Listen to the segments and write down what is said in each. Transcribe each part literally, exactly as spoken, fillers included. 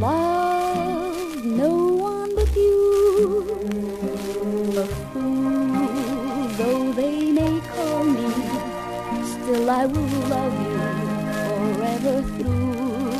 love no one but you. A fool though they may call me, still I will love you forever through.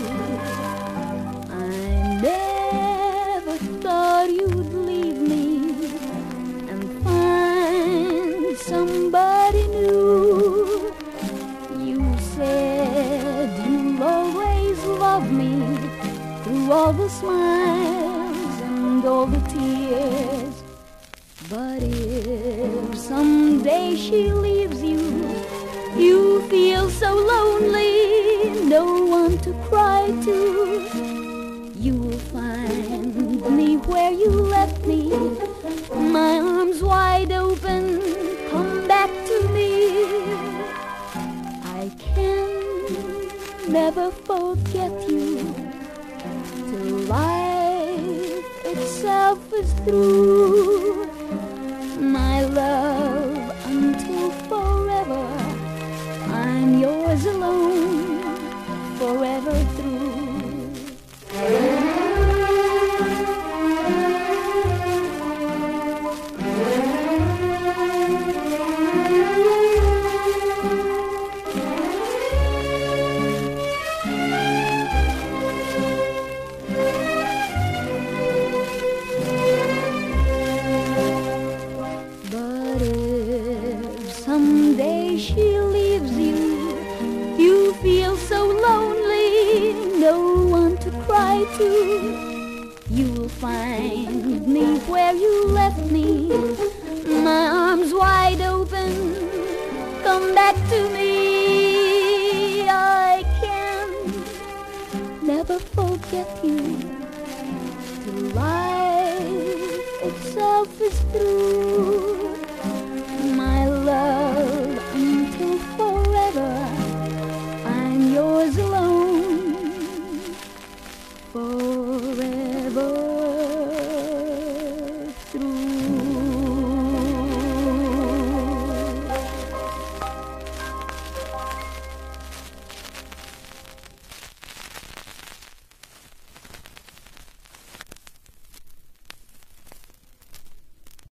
I never thought you'd leave me and find somebody new. You said you'll always love me through all the smiles and all the tears. But if someday she leaves you, you feel so lonely, no one to cry to. You will find me where you left me, my arms wide open, come back to me. I can never forget you till life itself is through. My love, until forever, I'm yours alone, forever through. Someday she leaves you, you feel so lonely, no one to cry to. You will find me where you left me, my arms wide open, come back to me. I can never forget you